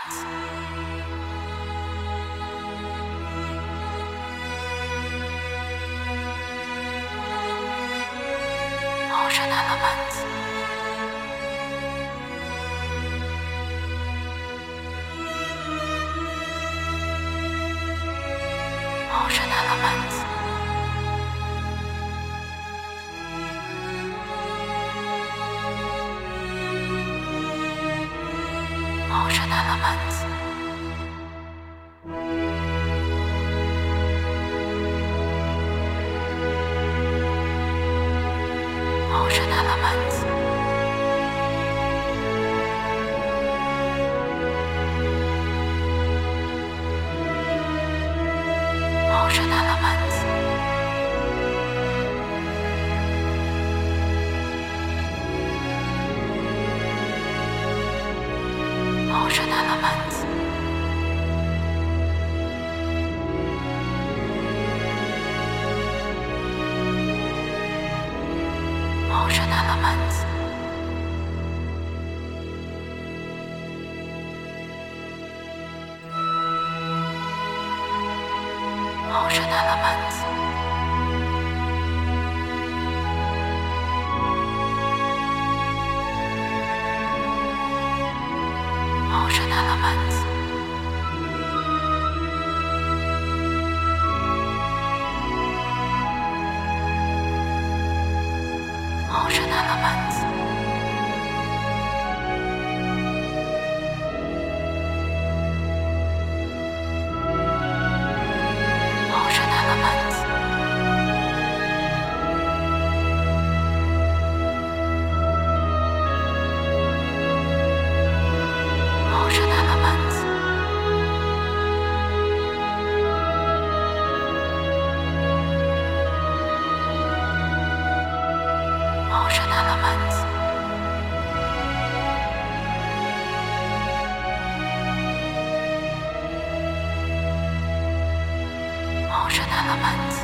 Ocean elements. Ocean elements. Ocean elements. Ocean elements. Ocean elements. Ocean elements. Ocean elements. Ocean elements. Ocean elements. Ocean elements. Ocean elements. Ocean elements. Ocean elements. Ocean elements.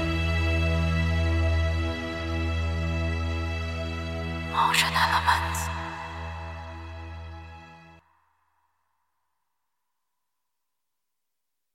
Ocean elements.